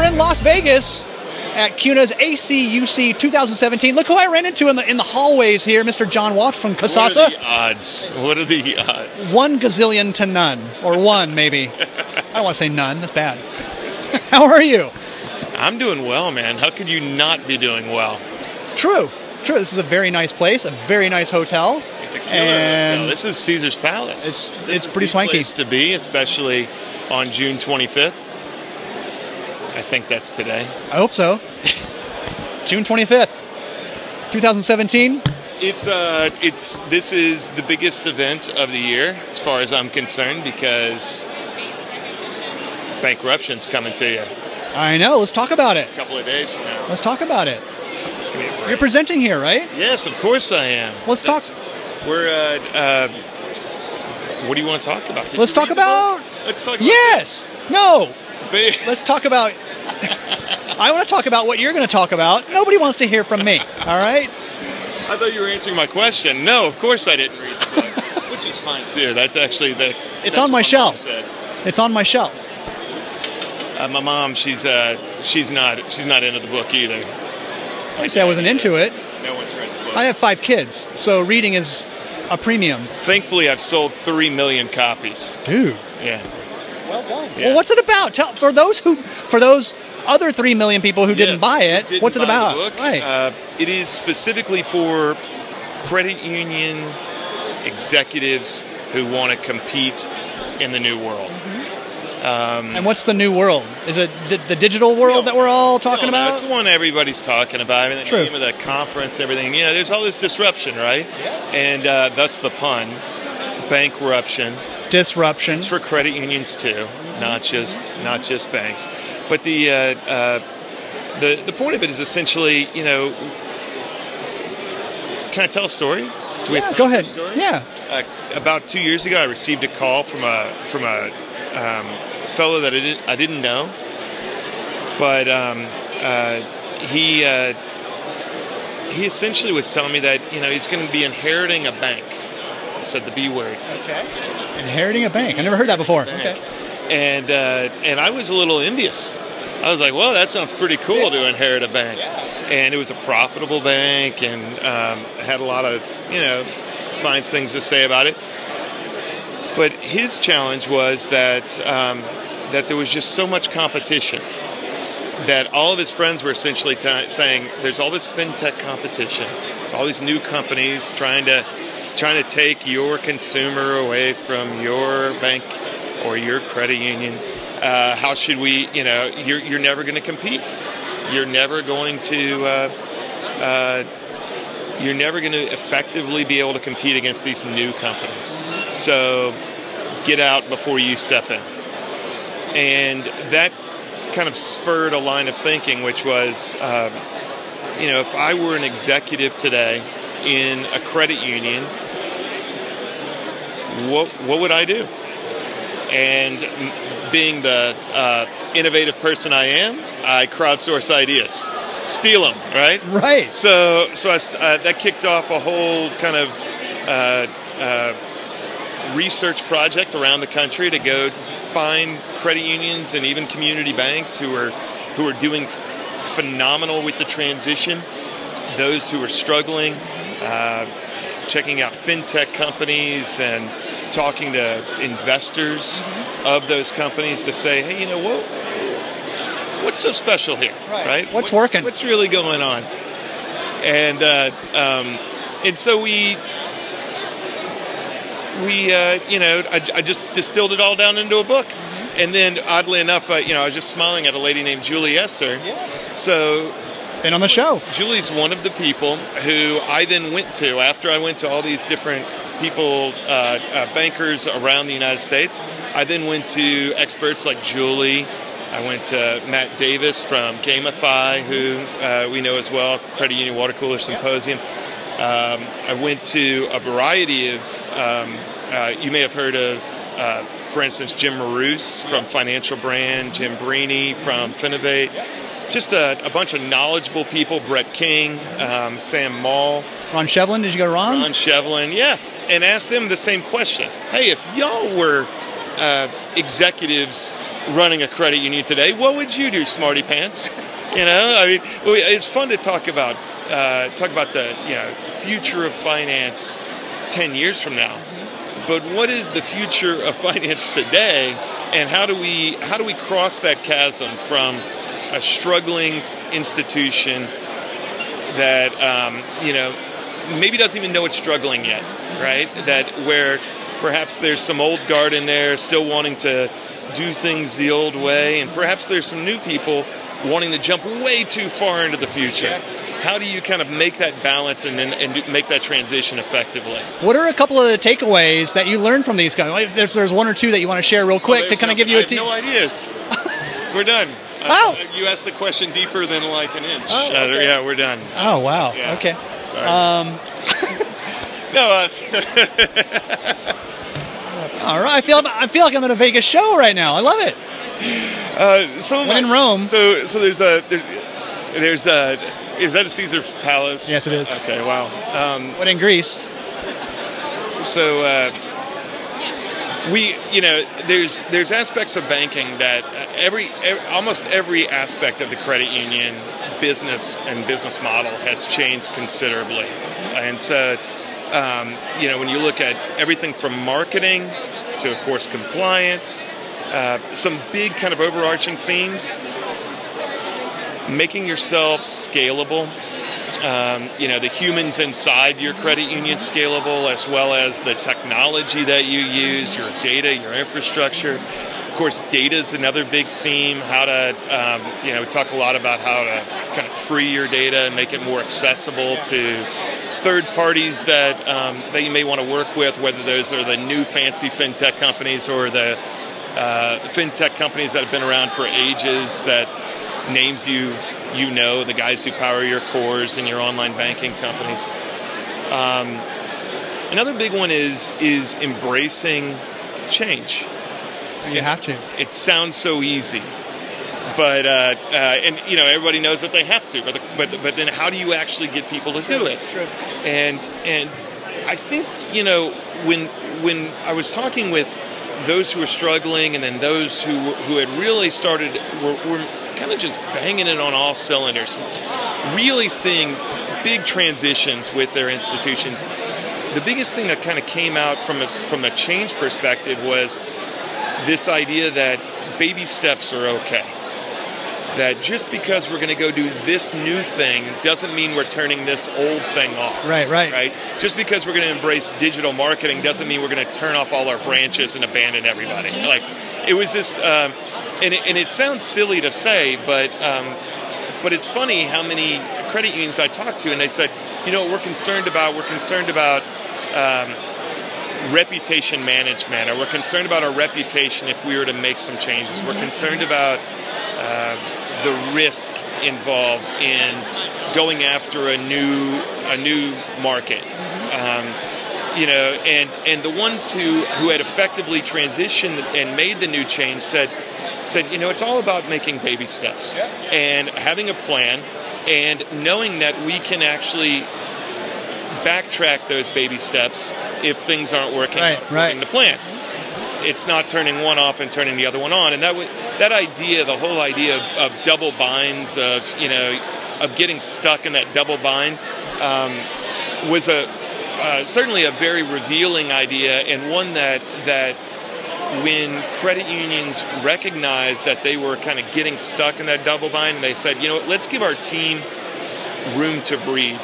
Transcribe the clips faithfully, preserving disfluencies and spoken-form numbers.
we're in Las Vegas at CUNA's A C U C twenty seventeen. Look who I ran into in the in the hallways here, Mister John Walsh from Kasasa. What are the odds? What are the odds? One gazillion to none, or one maybe. I don't want to say none. That's bad. How are you? I'm doing well, man. How could you not be doing well? True, true. This is a very nice place, a very nice hotel. It's a killer and hotel. This is Caesar's Palace. It's this it's is pretty the swanky place to be, especially on June twenty-fifth. I think that's today. I hope so. June twenty-fifth, twenty seventeen. It's uh, it's this is the biggest event of the year, as far as I'm concerned, because bankruption's coming to you. I know. Let's talk about it. A couple of days from now. Let's talk about it. Give me a break. You're presenting here, right? Yes, of course I am. Let's That's, talk. We're. Uh, uh, what do you want to talk about? Did Let's you talk read the book? about. Let's talk about. Yes. No. This. Let's talk about. I want to talk about what you're going to talk about. Nobody wants to hear from me. All right. I thought you were answering my question. No, of course I didn't read the book, which is fine too. That's actually the. It's that's on my what shelf. mom said. It's on my shelf. Uh, my mom, she's uh, she's not she's not into the book either. I say I wasn't into it. No one's read the book. I have five kids, so reading is a premium. Thankfully, I've sold three million copies. Dude. Yeah. Well done. Yeah. Well, what's it about? Tell for those who, for those other three million people who didn't Yes, buy it. didn't What's it buy the about? book. Right. Uh, it is specifically for credit union executives who want to compete in the new world. Um, and what's the new world? Is it di- the digital world that we're all talking no, about? That's the one everybody's talking about. I mean, the True. name of the conference, everything. You know, there's all this disruption, right? Yes. And uh, that's the pun. Bankruption. Disruption. It's for credit unions too, not just not just banks. But the uh, uh, the the point of it is essentially, you know, can I tell a story? Do we Yeah, have go time for a ahead. story? Yeah. Uh, about two years ago, I received a call from a from a um, fellow that I didn't I didn't know, but um, uh, he uh, he essentially was telling me that, you know, he's going to be inheriting a bank. I said the B word. Okay. Inheriting a bank. I never heard that before. Bank. Okay. And uh, and I was a little envious. I was like, well, that sounds pretty cool Yeah. to inherit a bank. Yeah. And it was a profitable bank, and um, had a lot of, you know, fine things to say about it. But his challenge was that um, that there was just so much competition that all of his friends were essentially t- saying, there's all this fintech competition. There's all these new companies trying to trying to take your consumer away from your bank or your credit union. Uh, how should we, you know, you're, you're never going to compete. You're never going to, uh, uh, you're never going to effectively be able to compete against these new companies. So get out before you step in. And that kind of spurred a line of thinking, which was, uh, you know, if I were an executive today in a credit union, what what would I do? And being the uh, innovative person I am, I crowdsource ideas, steal them, right? Right. So so I, uh, that kicked off a whole kind of uh, uh, research project around the country to go find credit unions and even community banks who are who are doing f- phenomenal with the transition, those who are struggling, uh, checking out fintech companies and talking to investors of those companies to say, hey, you know what? What's so special here, Right. right? What's working? What's really going on? And uh, um, and so we we uh, you know I, I just distilled it all down into a book. And then, oddly enough, uh, you know, I was just smiling at a lady named Julie Esser. Yes. So, Been on the show. Julie's one of the people who I then went to after I went to all these different people, uh, uh, bankers around the United States. I then went to experts like Julie. I went to Matt Davis from Gamify, who uh, we know as well, Credit Union Water Cooler Symposium. Um, I went to a variety of, um, uh, you may have heard of, uh, for instance, Jim Maroose from Financial Brand, Jim Brini from Finovate, just a, a bunch of knowledgeable people, Brett King, um, Sam Mall. Ron Shevlin, did you go to Ron? Ron Shevlin, yeah, and ask them the same question. Hey, if y'all were uh, executives running a credit union today, what would you do, smarty pants? You know, I mean, it's fun to talk about uh, talk about the you know future of finance ten years from now. But what is the future of finance today, and how do we how do we cross that chasm from a struggling institution that um, you know maybe doesn't even know it's struggling yet, right? That where perhaps there's some old guard in there still wanting to do things the old way, and perhaps there's some new people wanting to jump way too far into the future. How do you kind of make that balance and and, and make that transition effectively? What are a couple of the takeaways that you learned from these guys? If there's, there's one or two that you want to share real quick oh, to kind no, of give you I a team. no ideas. We're done. Oh. Uh, you asked the question deeper than like an inch. Oh, okay. uh, yeah, we're done. Oh, wow. Yeah. Okay. Sorry. Um, no, uh, all right. I feel I feel like I'm at a Vegas show right now. I love it. Uh, so when in Rome. So so there's a there, there's a is that a Caesar Palace? Yes, it is. Okay. Wow. Um, when in Greece. So uh, we you know there's there's aspects of banking that every, every almost every aspect of the credit union business and business model has changed considerably, and so um, you know when you look at everything from marketing to, of course, compliance. Uh, some big kind of overarching themes: making yourself scalable, um, you know, the humans inside your credit union scalable, as well as the technology that you use, your data, your infrastructure. Of course, data is another big theme, how to, um, you know, we talk a lot about how to kind of free your data and make it more accessible to third parties that, um, that you may want to work with, whether those are the new fancy fintech companies or the Uh, fintech companies that have been around for ages, that names you you know, the guys who power your cores and your online banking companies. Um, another big one is is embracing change. You it, have to. It sounds so easy, but uh, uh, and you know everybody knows that they have to. But the, but but then how do you actually get people to do it? True. And and I think you know when when I was talking with those who were struggling, and then those who who had really started were, were kind of just banging it on all cylinders, really seeing big transitions with their institutions. The biggest thing that kind of came out from a, from a change perspective was this idea that baby steps are okay. That just because we're going to go do this new thing doesn't mean we're turning this old thing off. Right, right. Right? Just because we're going to embrace digital marketing doesn't mean we're going to turn off all our branches and abandon everybody. Like, it was this, um, and, it, and it sounds silly to say, but um, but it's funny how many credit unions I talked to, and they said, you know, what we're concerned about, we're concerned about um, reputation management, or we're concerned about our reputation if we were to make some changes. We're concerned about uh, the risk involved in going after a new a new market, um, you know, and and the ones who, who had effectively transitioned and made the new change said said you know it's all about making baby steps and having a plan and knowing that we can actually backtrack those baby steps if things aren't working right, right. in the plan. It's not turning one off and turning the other one on, and that w- that idea, the whole idea of, of double binds, of you know, of getting stuck in that double bind, um, was a uh, certainly a very revealing idea, and one that that when credit unions recognized that they were kind of getting stuck in that double bind, they said, you know what, let's give our team room to breathe,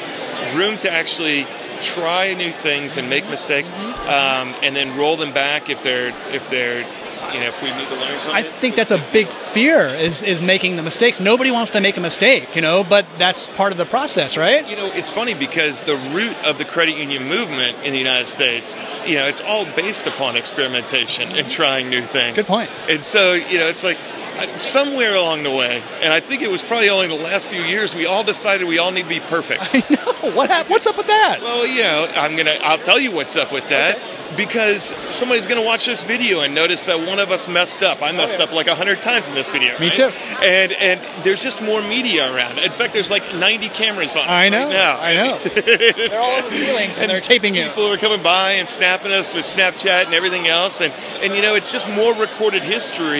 room to actually try new things and make mistakes, um, and then roll them back if they're if they're you know if we need to learn from I it. think that's a big fear is is making the mistakes. Nobody wants to make a mistake, you know, but that's part of the process, right? You know, it's funny because the root of the credit union movement in the United States, you know, it's all based upon experimentation and trying new things. Good point. And so, you know, it's like somewhere along the way, and I think it was probably only the last few years, we all decided we all need to be perfect. I know. What happened? What's up with that? Well, you know, I'm gonna. I'll tell you what's up with that. Okay. Because somebody's going to watch this video and notice that one of us messed up. I messed oh, yeah. up like a hundred times in this video. Me right? too. And and there's just more media around. In fact, there's like ninety cameras on. I know. Right now. I know. They're all over the ceilings and, and they're taping you. People are coming by and snapping us with Snapchat and everything else. And and you know, it's just more recorded history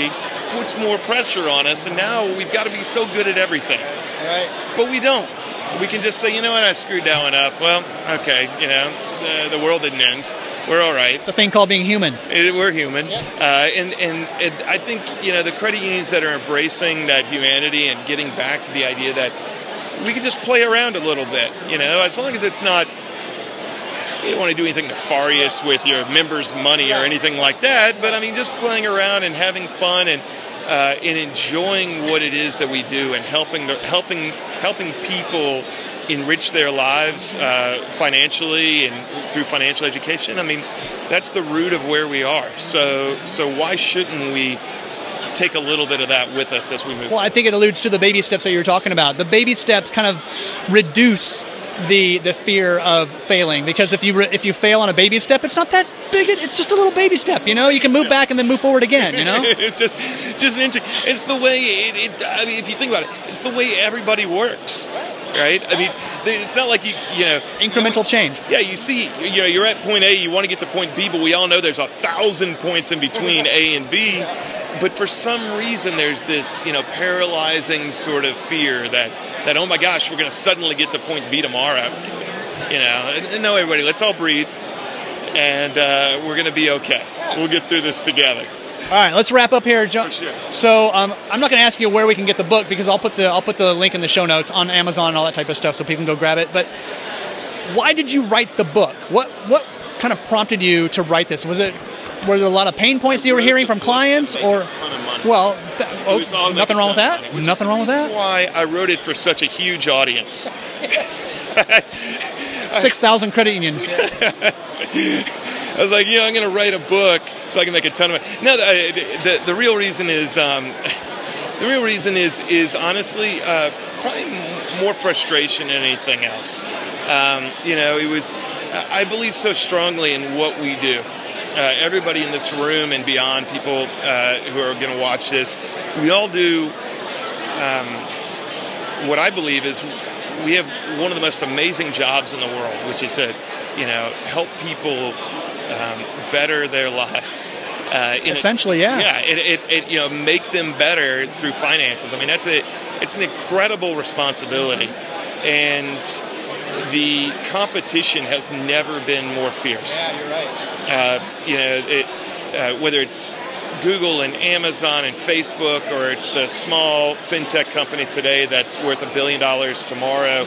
puts more pressure on us, and now we've got to be so good at everything. Right. But we don't. We can just say, you know what, I screwed that one up. Well, okay, you know, the, the world didn't end. We're all right. It's a thing called being human. It, we're human. Yeah. Uh, and, and, and I think, you know, the credit unions that are embracing that humanity and getting back to the idea that we can just play around a little bit, you know, as long as it's not, you don't want to do anything nefarious with your members' money or anything like that, but I mean, just playing around and having fun and uh, and enjoying what it is that we do and helping helping helping people enrich their lives uh, financially and through financial education. I mean, that's the root of where we are. So so why shouldn't we take a little bit of that with us as we move? Well, I think it alludes to the baby steps that you were talking about. The baby steps kind of reduce the the fear of failing, because if you re, if you fail on a baby step, it's not that big. It's just a little baby step. You know, you can move back and then move forward again. You know, it's just just an inch. It's the way it, it. I mean, if you think about it, it's the way everybody works, right? I mean, it's not like you you know incremental you, change. Yeah, you see, you know, you're at point A, you want to get to point B, but we all know there's a thousand points in between A and B. But for some reason, there's this, you know, paralyzing sort of fear that, that oh my gosh, we're going to suddenly get to point B tomorrow. You know, and, and no, everybody, let's all breathe, and uh, we're going to be okay. We'll get through this together. All right, let's wrap up here, John. For sure. So um, I'm not going to ask you where we can get the book, because I'll put the I'll put the link in the show notes on Amazon and all that type of stuff, so people can go grab it. But why did you write the book? What what kind of prompted you to write this? Was it Were there a lot of pain points you were hearing from clients, or well, th- oh, nothing wrong with that. Money, nothing wrong with that. Why I wrote it for such a huge audience. Six thousand credit unions. I was like, yeah, I'm going to write a book so I can make a ton of money. No, the the, the real reason is um, the real reason is is honestly uh, probably more frustration than anything else. Um, you know, it was I believe so strongly in what we do. Uh, everybody in this room and beyond, people uh, who are going to watch this, we all do um, what I believe is we have one of the most amazing jobs in the world, which is to, you know, help people um, better their lives. Uh, Essentially, a, yeah. Yeah, it, it, it, you know, make them better through finances. I mean, that's a, it's an incredible responsibility, and the competition has never been more fierce. Yeah, you're right. Uh, you know, it, uh, whether it's Google and Amazon and Facebook, or it's the small fintech company today that's worth a billion dollars tomorrow.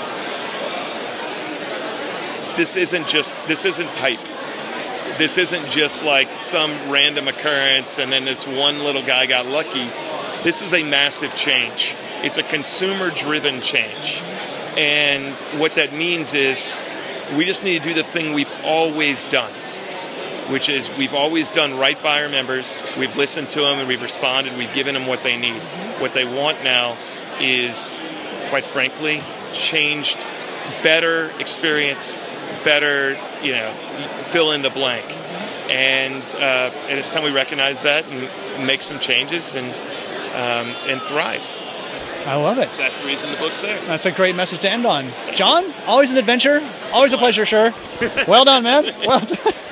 This isn't just, this isn't hype. This isn't just like some random occurrence and then this one little guy got lucky. This is a massive change. It's a consumer-driven change. And what that means is we just need to do the thing we've always done, which is we've always done right by our members. We've listened to them and we've responded. We've given them what they need. What they want now is, quite frankly, changed, better experience, better, you know, fill in the blank. And, uh, and it's time we recognize that and make some changes and um, and thrive. I love it. So that's the reason the book's there. That's a great message to end on. John, always an adventure. Always a pleasure, sure. Well done, man. Well done.